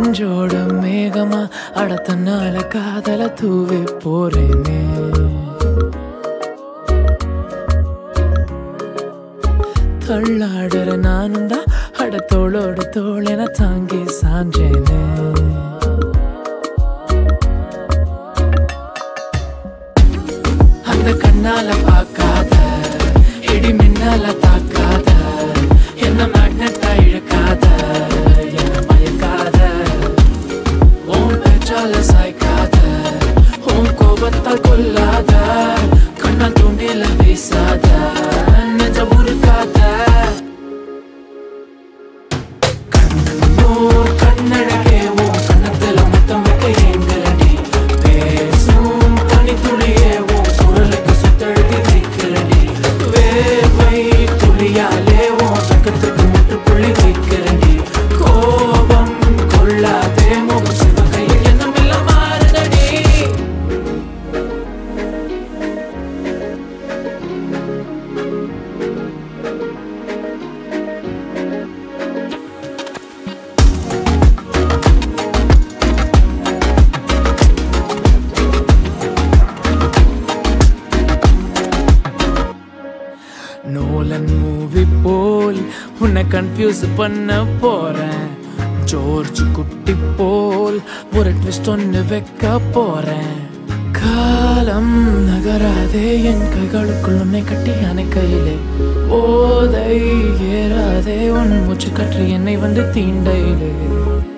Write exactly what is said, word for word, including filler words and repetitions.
நெஞ்சோட மேகமா அடத்தனால காதல தூவி போறேனே தள்ளாடுற நானும் தான் அட தோளோடு தோளென தாங்கி சாஞ்சேனே அந்த கண்ணால பார்க்காத இடி மின்னால தாக்காத என்ன மேக்னெட்டா இழுக்காத என்ன மயக்காத உன் பேச்சால சாய்க்காத உன் கோபத்தால் கொல்லாத கண்ணா தூண்டில வீசாத நெஞ்ச உருக்காத கண்ணூர் கண்ணழகே உன் கண்ணத்துல முத்தம் வைக்க ஏங்குறடி பேசும் பனித்துளியே உன் குரலுக்கு சுத்தழுதி வைக்கிறடி வேர்வை துளியாலே உன் பக்கத்துக்கு முற்றுப்புள்ளி வைக்கிறடி கோபம் கொள்ளாதே முகம் சிவகையில் எண்ணம் எல்லாம் மாறுதடி நோலன் மூவி போல் உன்னை கன்ஃபியூஸ் பண்ண போறேன் ஜோர்ஜ் குட்டி போல் ஒரு ட்விஸ்ட் ஒன்று வைக்க போறேன் காலம் நகராதே என் கைகளுக்குள் உன்னை கட்டி அணைக்கையிலே ஓதை ஏறாதே உன் மூச்சு கற்று என்னை வந்து தீண்டையிலே